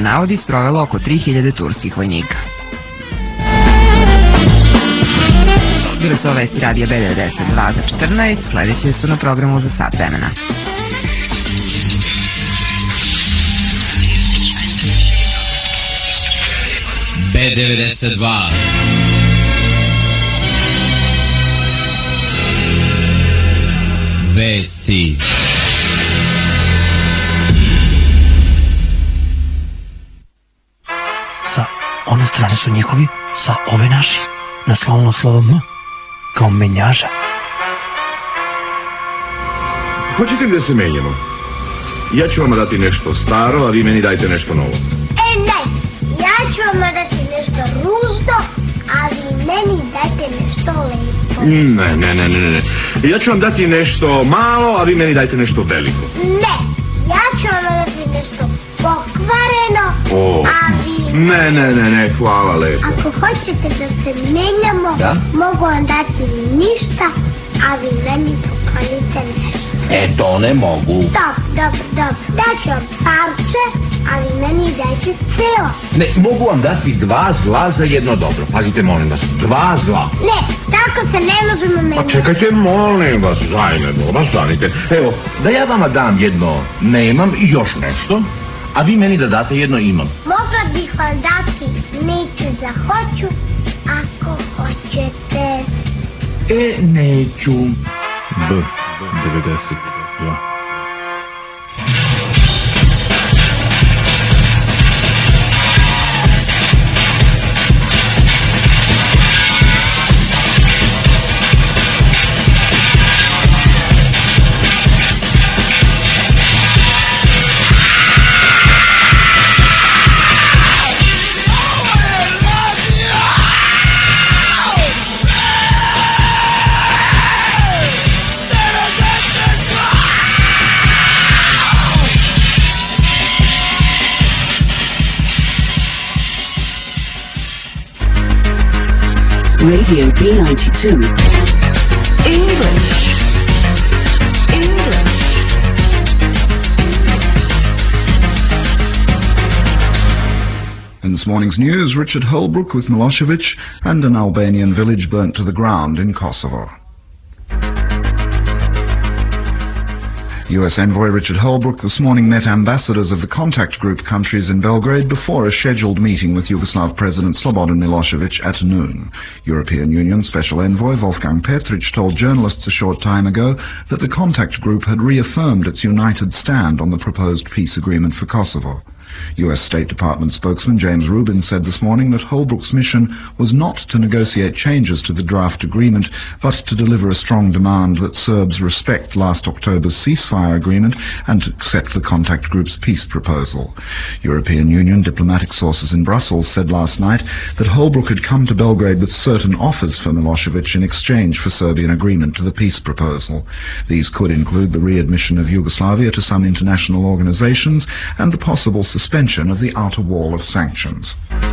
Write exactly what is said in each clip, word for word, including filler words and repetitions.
navodi, sprovelo oko tri hiljade turskih vojnika. Bile su ove vesti radija B devedeset dva za četrnaest, sledeće su na programu za sat vremena. B devedeset dva. Vesti. Sa one strane su njihovi, sa ove naši, naslovno slovo M, kao menjaža. Hoćete li da se menjamo? Ja ću vam dati nešto staro, a vi meni dajte nešto novo. E ne, ja ću vam dati nešto ružno, a vi meni dajte nešto lepo. Ne, ne, ne, ne, ne. Ja ću vam dati nešto malo, a vi meni dajte nešto veliko. Ne, ja ću vam dati nešto pokvareno, O, a vi... ne, ne, ne, ne, hvala lepo. Ako hoćete da se menjamo, Da? mogu vam dati ništa, a vi meni poklonite nešto. E, to ne mogu. Dobro, dobro, dobro. Daću vam parče, a vi meni dajte celo. Ne, mogu vam dati dva zla za jedno dobro. Pazite, molim vas, dva zla. Ne, tako se ne možemo menjati. Pa čekajte, molim vas, zajme, vas stanite. Evo, Da ja vama dam jedno nemam i još nešto, a vi meni da date jedno imam. Mogla bih vam dati neću za hoću, ako hoćete. E, neću. B devedeset dva. Radio B ninety-two. English. English. In this morning's news, Richard Holbrooke with Milosevic and an Albanian village burnt to the ground in Kosovo. U S envoy Richard Holbrooke this morning met ambassadors of the contact group countries in Belgrade before a scheduled meeting with Yugoslav President Slobodan Milosevic at noon. European Union Special Envoy Wolfgang Petric told journalists a short time ago that the contact group had reaffirmed its united stand on the proposed peace agreement for Kosovo. U S State Department spokesman James Rubin said this morning that Holbrooke's mission was not to negotiate changes to the draft agreement, but to deliver a strong demand that Serbs respect last October's ceasefire agreement and to accept the contact group's peace proposal. European Union diplomatic sources in Brussels said last night that Holbrooke had come to Belgrade with certain offers for Milosevic in exchange for Serbian agreement to the peace proposal. These could include the readmission of Yugoslavia to some international organizations and the possible suspension of the outer wall of sanctions.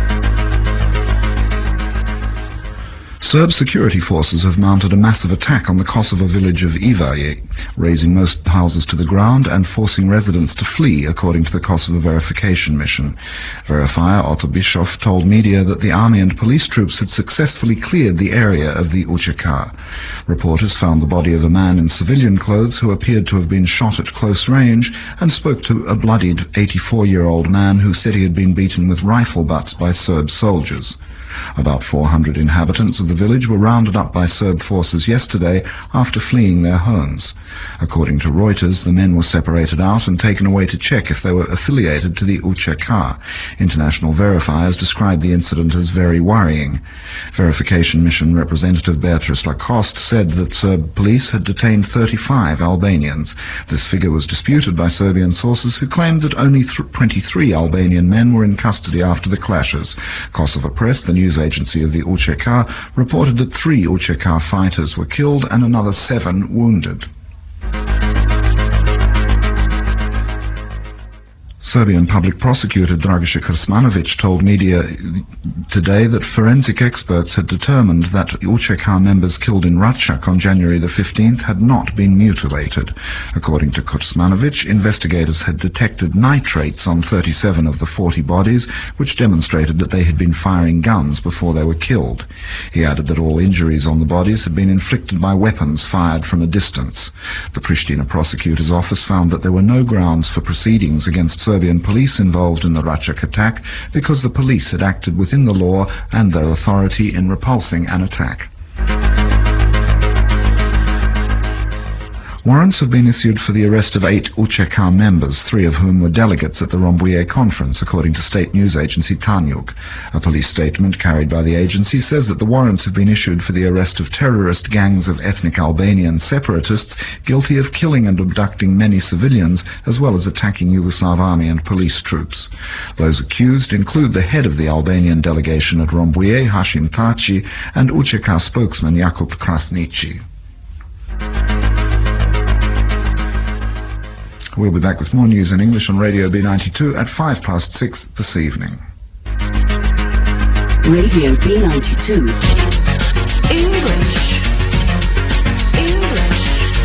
Serb security forces have mounted a massive attack on the Kosovo village of Ivaje, razing most houses to the ground and forcing residents to flee, according to the Kosovo Verification Mission. Verifier Otto Bischoff told media that the army and police troops had successfully cleared the area of the Uçakar. Reporters found the body of a man in civilian clothes who appeared to have been shot at close range and spoke to a bloodied eighty-four-year-old man who said he had been beaten with rifle butts by Serb soldiers. About four hundred inhabitants of the village were rounded up by Serb forces yesterday after fleeing their homes. According to Reuters, the men were separated out and taken away to check if they were affiliated to the Uçakar. International verifiers described the incident as very worrying. Verification Mission representative Beatrice Lacoste said that Serb police had detained thirty-five Albanians. This figure was disputed by Serbian sources who claimed that only twenty-three Albanian men were in custody after the clashes. Kosovo Press, the news agency of the Uçakar, reported that three Uçakar fighters were killed and another seven wounded. Serbian public prosecutor Dragiša Krsmanović told media today that forensic experts had determined that U C K members killed in Ratchak on January the fifteenth had not been mutilated. According to Krsmanović, investigators had detected nitrates on thirty-seven of the forty bodies, which demonstrated that they had been firing guns before they were killed. He added that all injuries on the bodies had been inflicted by weapons fired from a distance. The Pristina prosecutor's office found that there were no grounds for proceedings against Serbian police involved in the Ratchak attack because the police had acted within the law and their authority in repulsing an attack. Warrants have been issued for the arrest of eight U C K members, three of whom were delegates at the Rambouillet conference, according to state news agency Tanjug. A police statement carried by the agency says that the warrants have been issued for the arrest of terrorist gangs of ethnic Albanian separatists guilty of killing and abducting many civilians, as well as attacking Yugoslav army and police troops. Those accused include the head of the Albanian delegation at Rambouillet, Hashim Taci, and U C K spokesman Jakub Krasniqi. We'll be back with more news in English on Radio B ninety-two at five past six this evening. Radio B ninety-two. English. English.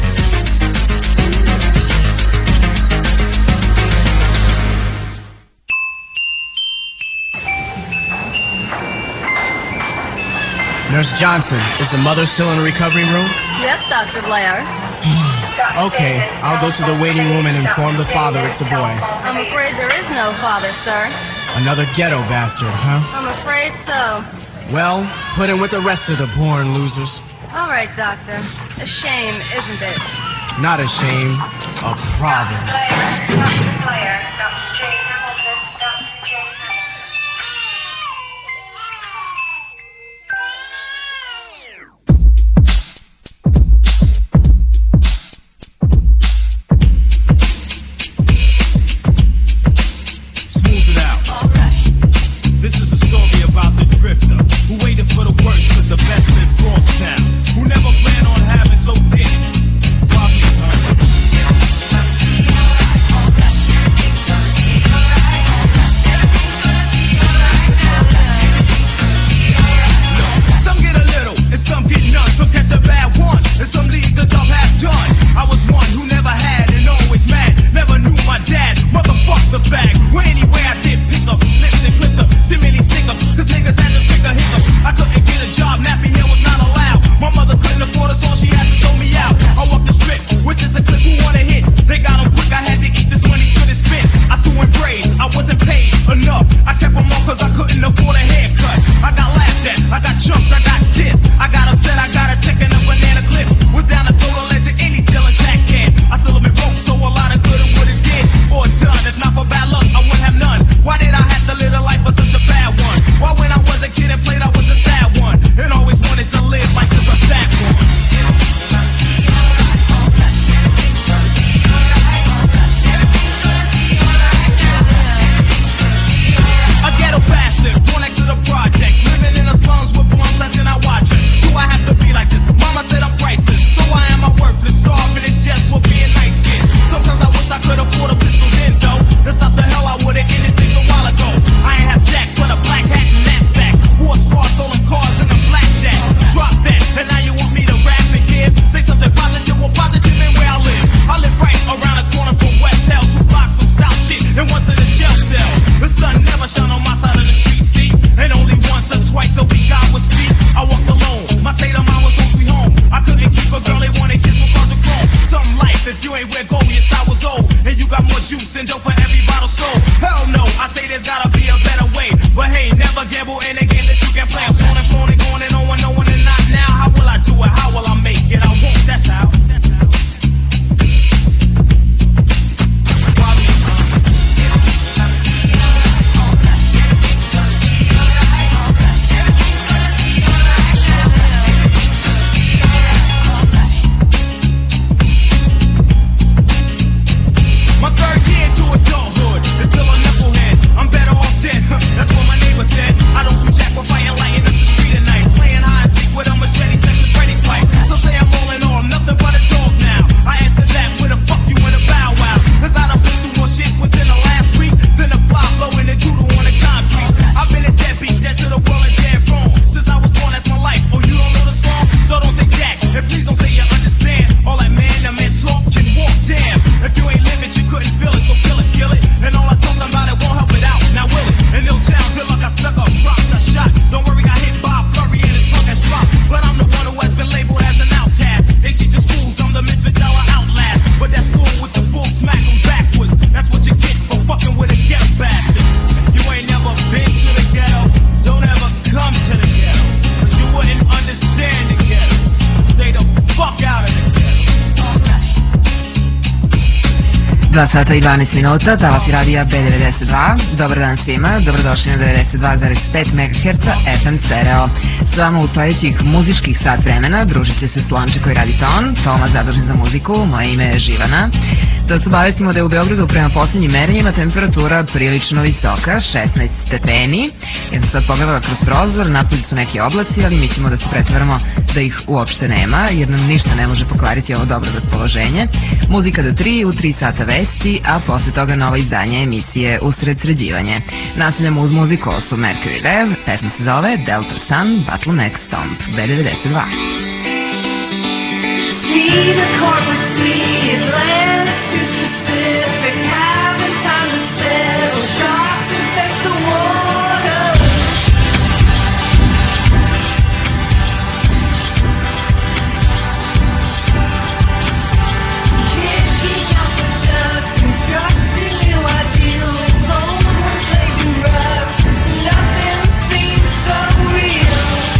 Nurse Johnson, is the mother still in the recovery room? Yes, Doctor Blair. Okay, I'll go to the waiting room and inform the father it's a boy. I'm afraid there is no father, sir. Another ghetto bastard, huh? I'm afraid so. Well, put him with the rest of the born losers. All right, Doctor. A shame, isn't it? Not a shame, a problem. Doctor Blair, Doctor J. Hamilton, Doctor J. Who never planned on having so dick. dva sata i dvanaest minuta, talasi radija B devedeset dva. Dobar dan svima, dobrodošli na devedeset dva zarez pet megaherca F M stereo. S vama u sledećih muzičkih sat vremena družit će se Slončeko i Raditon, Toma zadužen za muziku, moje ime je Živana. Da vas obavestimo da je u Beogradu prema posljednjim merenjima temperatura prilično visoka, šesnaest stepeni. Ja sam sad pogledala kroz prozor, napolju su neki oblaci, ali mi ćemo da se pretvaramo da ih uopšte nema, jer nam ništa ne može pokvariti ovo dobro raspoloženje. Muzika do tri, u tri sata vesti, a posle toga novo izdanje emisije Usred sređivanje. Nastavljamo uz muziku, ovo su Mercury Rev, pesma se zove Delta Sun, Bottleneck Stomp, B devedeset dva. See the corporate sea, Atlantic to Pacific, having time to settle, shots to test the water. Kicking out the dust, constructing new ideals, old ones laid in rust, nothing seems so real.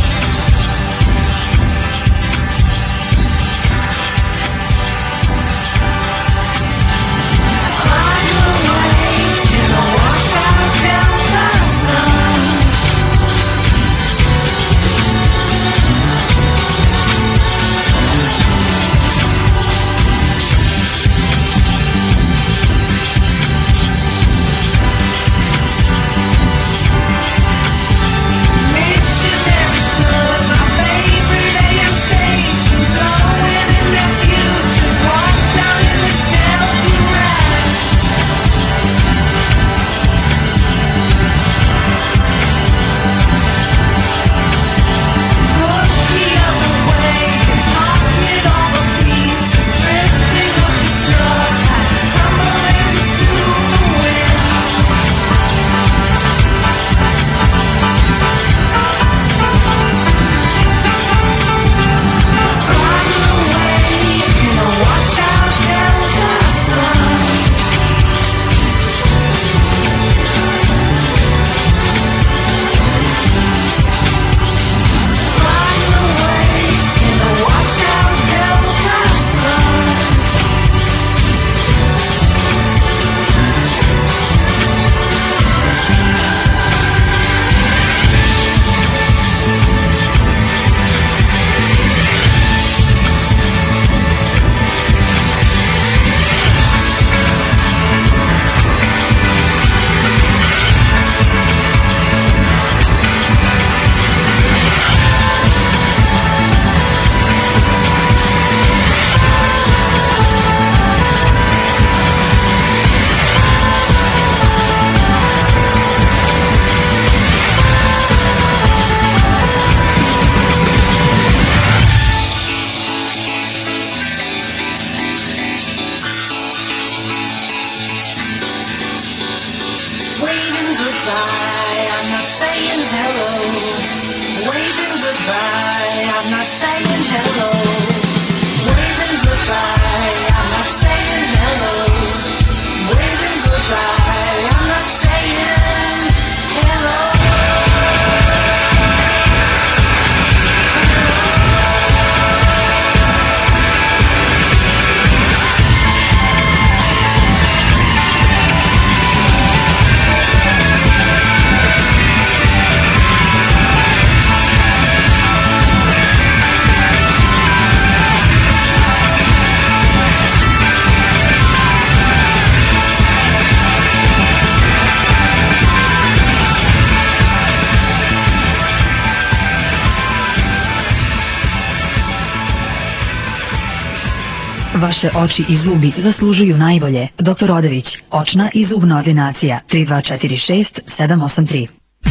Vaše oči i zubi zaslužuju najbolje. doktor Odević, očna i zubna ordinacija, tri dva četiri šest sedam osam tri.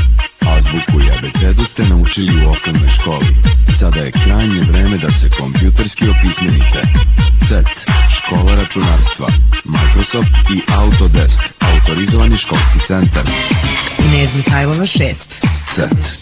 Azbuku i abecedu ste naučili u osnovnoj školi. Sada je krajnje vreme da se kompjuterski opismenite. C E T, škola računarstva, Microsoft i Autodesk, autorizovani školski centar. Knez Mihajlova šest. C E T.